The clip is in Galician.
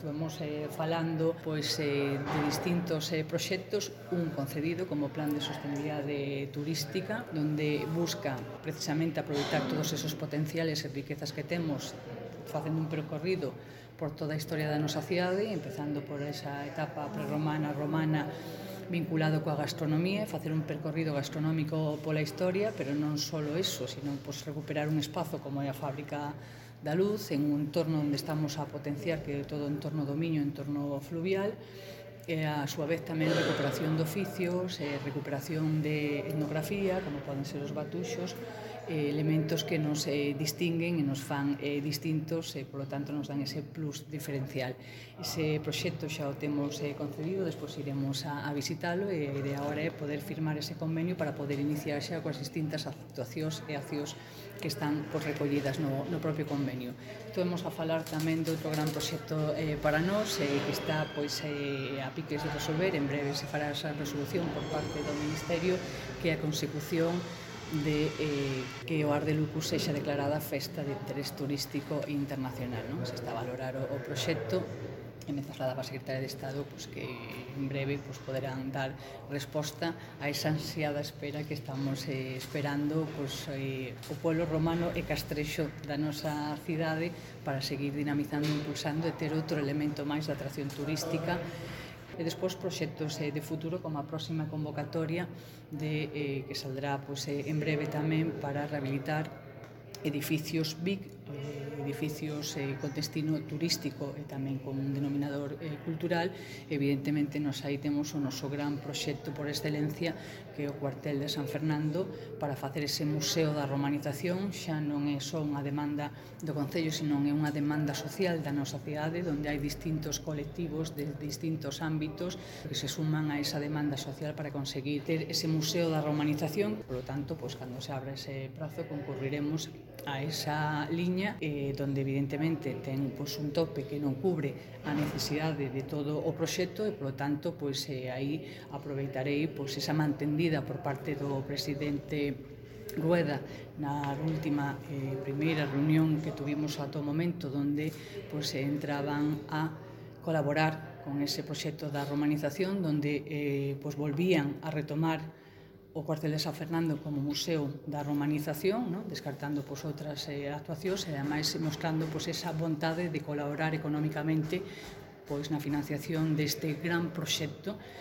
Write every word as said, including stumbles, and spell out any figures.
Vamos eh, falando pois, eh, de distintos eh, proxectos, un concebido como Plan de Sostenibilidade Turística, donde busca precisamente aproveitar todos esos potenciales e riquezas que temos facendo un percorrido por toda a historia da nosa cidade, empezando por esa etapa prerromana, romana, vinculado coa gastronomía, facer un percorrido gastronómico pola historia, pero non só iso, sino pois, recuperar un espazo como é a Fábrica da Luz, en un entorno onde estamos a potenciar que é todo o entorno do Miño, entorno fluvial, e a súa vez tamén recuperación de oficios, eh, recuperación de etnografía, como poden ser os batuxos, eh, elementos que nos eh, distinguen e nos fan eh, distintos e, polo tanto, nos dan ese plus diferencial. Ese proxecto xa o temos eh, concebido, despois iremos a, a visitalo e a idea agora é poder firmar ese convenio para poder iniciar xa coas distintas actuacións e accións que están pois, recollidas no, no propio convenio. Estamos a falar tamén de outro gran proxecto eh, para nós, eh, que está pois, eh, a piques de resolver, en breve se fará esa resolución por parte do Ministerio, que é a consecución de eh, que o Ar de Lucus sexa declarada Festa de Interés Turístico Internacional. Non? Se está a valorar o, o proxecto e me trasladaba a Secretaria de Estado pois, que en breve pois, poderán dar resposta a esa ansiada espera que estamos eh, esperando pois, eh, o pueblo romano e castrexo da nosa cidade para seguir dinamizando, impulsando e ter outro elemento máis de atracción turística. E despois proxectos eh, de futuro como a próxima convocatoria de, eh, que saldrá pois, eh, en breve tamén para rehabilitar edificios B I C, eh, edificios eh, con destino turístico e tamén con un denominador eh, cultural. Evidentemente, nos aí temos o noso gran proxecto por excelencia, que é o cuartel de San Fernando, para facer ese museo da romanización. Xa non é só unha demanda do Concello, sino é unha demanda social da nosa cidade, onde hai distintos colectivos de distintos ámbitos que se suman a esa demanda social para conseguir ter ese museo da romanización. Por lo tanto, pois, cando se abra ese prazo, concurriremos a esa liña eh, donde evidentemente ten pois, un tope que non cubre a necesidade de todo o proxecto e, polo tanto, pois, eh, aí aproveitarei pois, esa mantendida por parte do presidente Rueda na última eh, primeira reunión que tuvimos ata o momento, donde pois, entraban a colaborar con ese proxecto da romanización, donde eh, pois, volvían a retomar o cuartel de San Fernando como museo da romanización, no? Descartando pois, outras eh, actuacións e, ademais, mostrando pois, esa vontade de colaborar económicamente pois, na financiación deste gran proxecto